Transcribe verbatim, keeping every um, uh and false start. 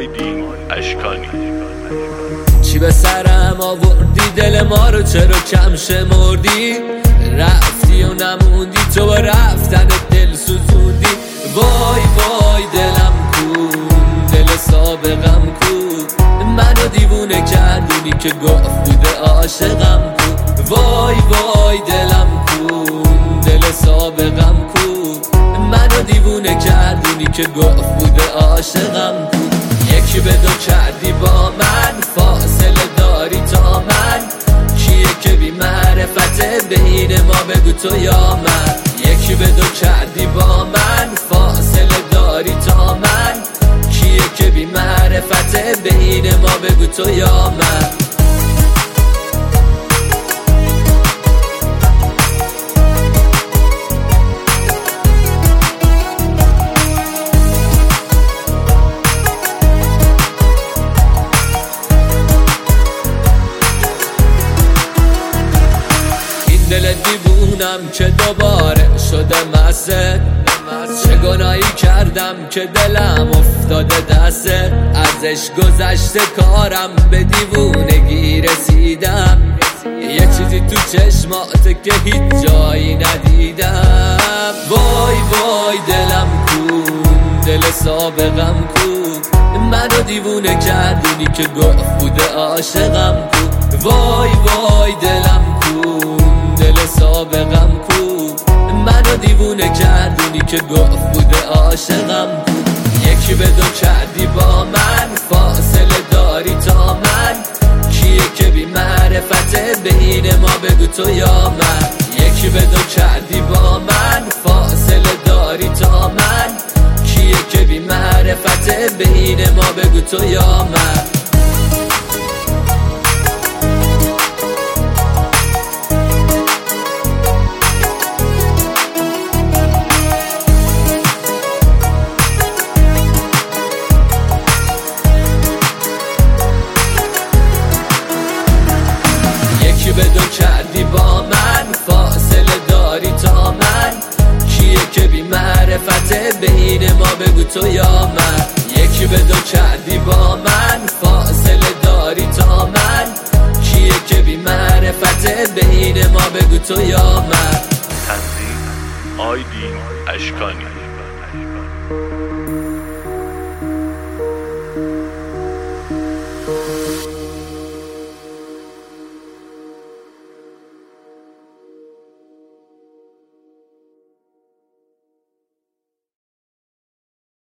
آیدین اشکانی. چی به سرم آوردی دل ما رو چرا کم شمردی؟ رفتی و نموندی تو با رفتن دل سوزوندی. وای وای دلم کن دل سابقم کو، منو دیوونه کردونی که گفت بوده عاشقم کو. وای وای دلم کن دل سابقم کو، منو دیوونه کردونی که گفت بوده عاشقم کو. یکی به دو کردی با من، فاصله داری تا من، کیه که بی معرفته بین ما بگو تو یا من. یکی به دو کردی با من، فاصله داری تا من، کیه که بی معرفته بین ما بگو تو یا من. دل دیوونم که دوباره شده مسته، چه گناهی کردم که دلم افتاده دسته. ازش گذشته کارم به دیوونگی رسیدم، یه چیزی تو چشماته که هیچ جایی ندیدم. وای وای دلم کن دل سابقم کو، منو دیوونه کردونی که گفت بوده عاشقم کو. وای وای دلم کن دل سابقم کو، منو دیوونه کردونی که گفت بوده عاشقم کو. یکی به دو کردی با من، فاصله داری تا من، کیه که بی معرفته بین ما بگو تو یا من. یکی به دو کردی با من، فاصله داری تا من، کیه که بی معرفته بین ما بگو تو یا من. به دو کردی با من، فاصله داری تا من، کیه که بی معرفته بین ما بگو تو یا من. یکی به دو کردی با من، فاصله داری تا من، کیه که بی معرفته بین ما بگو تو یا من. تنظیم آیدین اشکانی.